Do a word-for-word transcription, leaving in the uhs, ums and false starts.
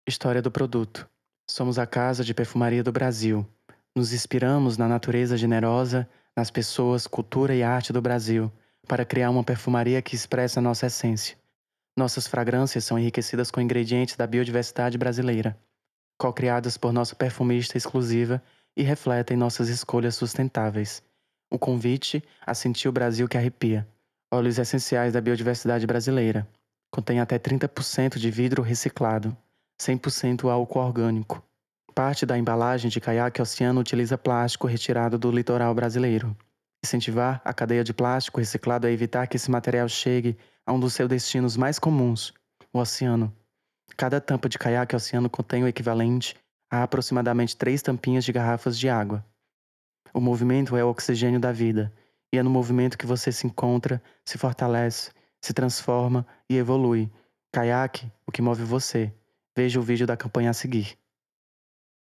História do produto. Somos a casa de perfumaria do Brasil. Nos inspiramos na natureza generosa, nas pessoas, cultura e arte do Brasil, para criar uma perfumaria que expressa nossa essência. Nossas fragrâncias são enriquecidas com ingredientes da biodiversidade brasileira, co-criadas por nossa perfumista exclusiva e refletem nossas escolhas sustentáveis. Um convite a sentir o Brasil que arrepia. Óleos essenciais da biodiversidade brasileira. Contém até trinta por cento de vidro reciclado, cem por cento álcool orgânico. Parte da embalagem de caiaque oceano utiliza plástico retirado do litoral brasileiro. Incentivar a cadeia de plástico reciclado é evitar que esse material chegue a um dos seus destinos mais comuns, o oceano. Cada tampa de caiaque oceano contém o equivalente a aproximadamente três tampinhas de garrafas de água. O movimento é o oxigênio da vida, e é no movimento que você se encontra, se fortalece, se transforma e evolui. Caiaque, o que move você. Veja o vídeo da campanha a seguir.